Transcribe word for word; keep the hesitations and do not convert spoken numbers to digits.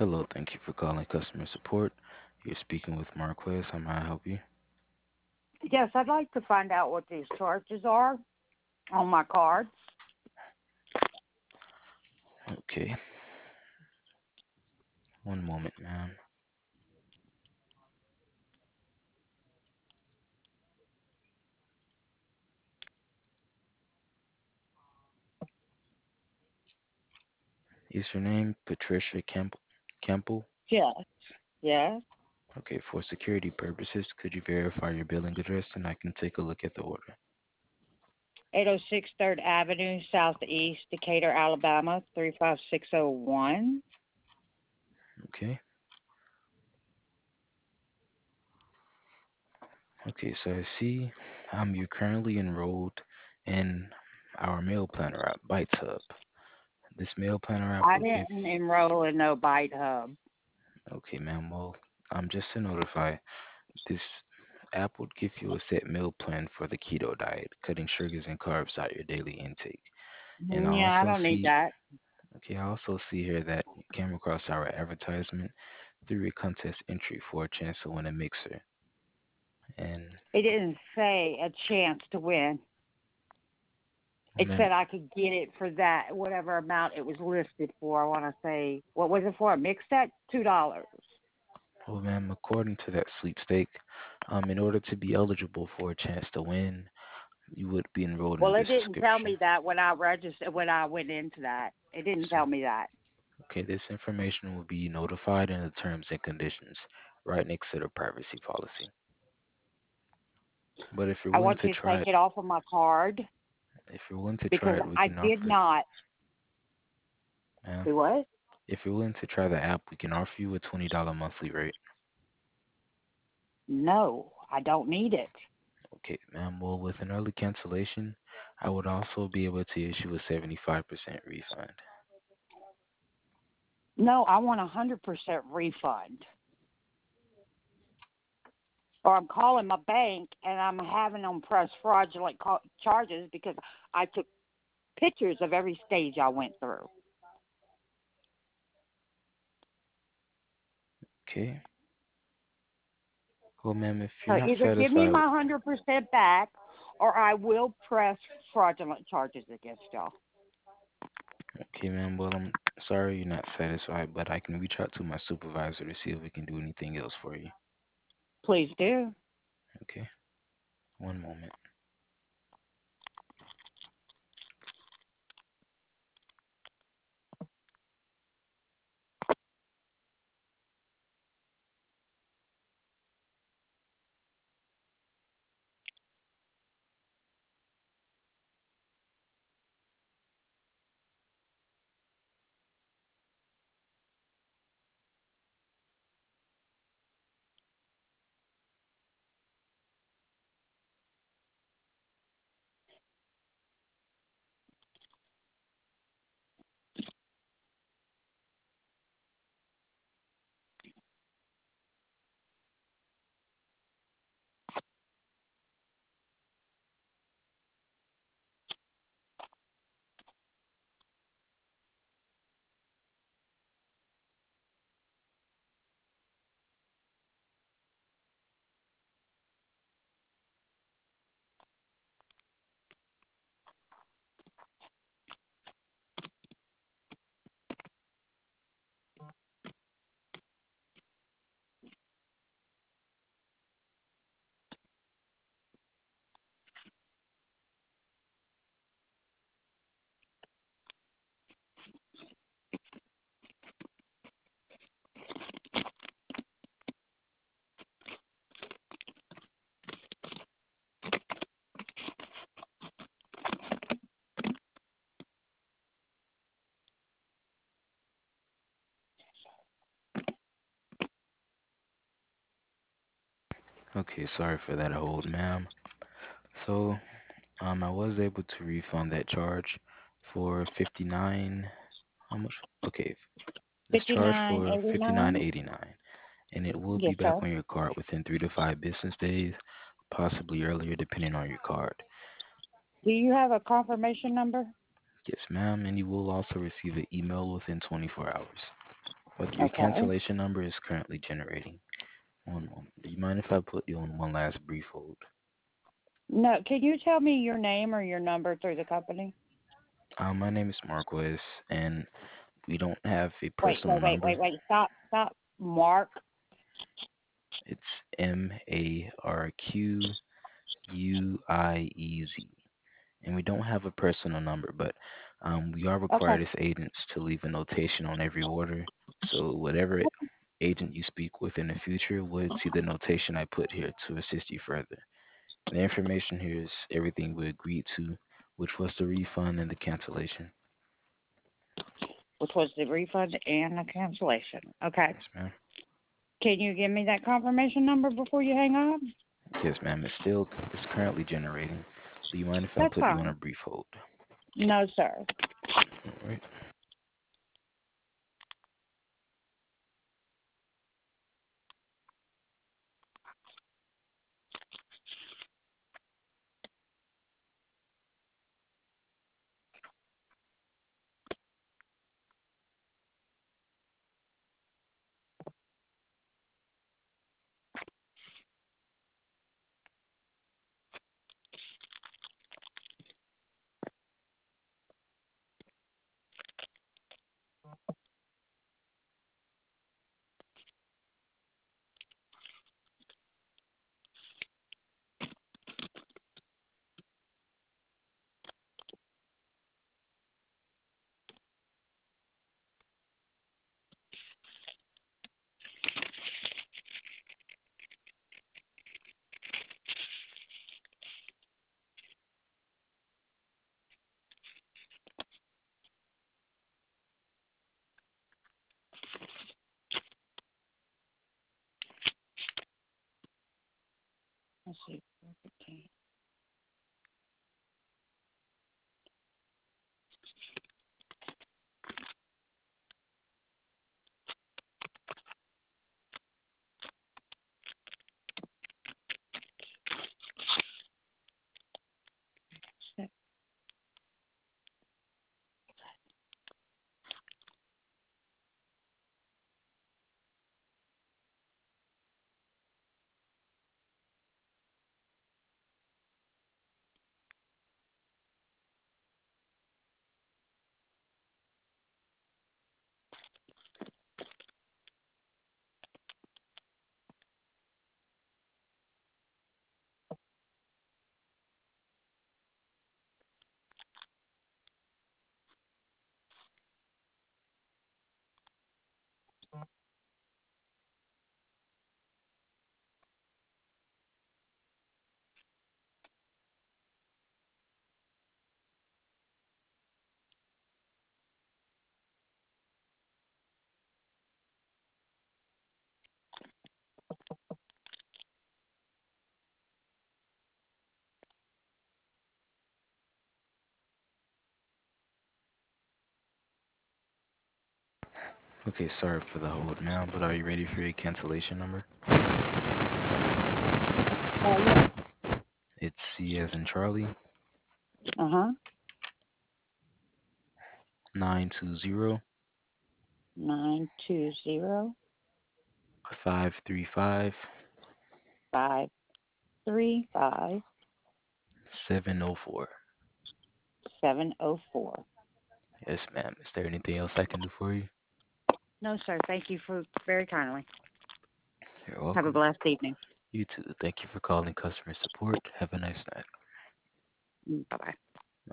Hello, thank you for calling customer support. You're speaking with Marquez. How may I help you? Yes, I'd like to find out what these charges are on my cards. Okay, one moment, ma'am. Is your name Patricia Campbell? Campbell? Yes, yes. Okay, for security purposes, could you verify your billing address and I can take a look at the order? eight oh six Third Avenue, Southeast, Decatur, Alabama, three five six oh one. Okay, okay, so I see um, you're currently enrolled in our mail planner app, Bytes Hub. This mail planner app I will give, didn't enroll in no Bite Hub. okay, ma'am, well, um, just to notify, this app would give you a set meal plan for the keto diet, cutting sugars and carbs out your daily intake. And I Mm, Yeah, I also don't need see, that. okay, I also see here that you came across our advertisement through your contest entry for a chance to win a mixer. And It didn't say a chance to win. well, It ma'am, said I could get it for that whatever amount it was listed for. I want to say what was it for? A mix set, two dollars. well, ma'am, according to that sweepstake, um, in order to be eligible for a chance to win, you would be enrolled in Well, this it didn't tell subscription. me that when I registered when I went into that. It didn't So, tell me that. okay, this information will be notified in the terms and conditions right next to the privacy policy. But if you're I willing want to you to try take it, it off of my card if you're willing to try because it, we I can did offer, not ma'am. do what? If you're willing to try the app, we can offer you a twenty dollar monthly rate. No, I don't need it. Okay, ma'am. Well, with an early cancellation, I would also be able to issue a seventy-five percent refund. No, I want a hundred percent refund. Or I'm calling my bank and I'm having them press fraudulent ca- charges because I took pictures of every stage I went through. Okay. Well, ma'am, if you're So not either give me satisfied, my hundred percent back, or I will press fraudulent charges against y'all. okay, ma'am. Well, I'm sorry you're not satisfied, but I can reach out to my supervisor to see if we can do anything else for you. Please do. Okay. One moment. Okay, sorry for that hold, ma'am. So, um, I was able to refund that charge for fifty-nine. How much? Okay, this Fifty charge nine for eighty fifty-nine nine. eighty-nine, and it will be Yes, back sir. on your card within three to five business days, possibly earlier, depending on your card. Do you have a confirmation number? Yes, ma'am, and you will also receive an email within twenty-four hours. Okay, your Okay. cancellation number is currently generating. One moment. Do you mind if I put you on one last brief hold? No, can you tell me your name or your number through the company? Uh, my name is Marquez, and we don't have a Wait, personal wait, wait, number. wait, wait. Stop, stop. Mark. It's M A R Q U I E Z. And we don't have a personal number, but um, we are Okay. required as agents to leave a notation on every order. So whatever agent you speak with in the future would see the notation I put here to assist you further. And the information here is everything we agreed to, which was the refund and the cancellation. Which was the refund and the cancellation. Okay. Yes, ma'am. Can you give me that confirmation number before you hang up? Yes, ma'am. It's still it's currently generating. Do you mind if I That's put you on a fine. brief hold? No, sir. All right. Let's see. Okay. Okay, sorry for the hold, ma'am, but are you ready for your cancellation number? Uh, yeah. It's C as in Charlie, Uh huh. nine two zero Nine two zero five three five five three five seven zero four. seven zero four. Yes, ma'am. Is there anything else I can do for you? No, sir. Thank you for very kindly. You're Have a welcome. blessed evening. You too. Thank you for calling customer support. Have a nice night. Bye bye.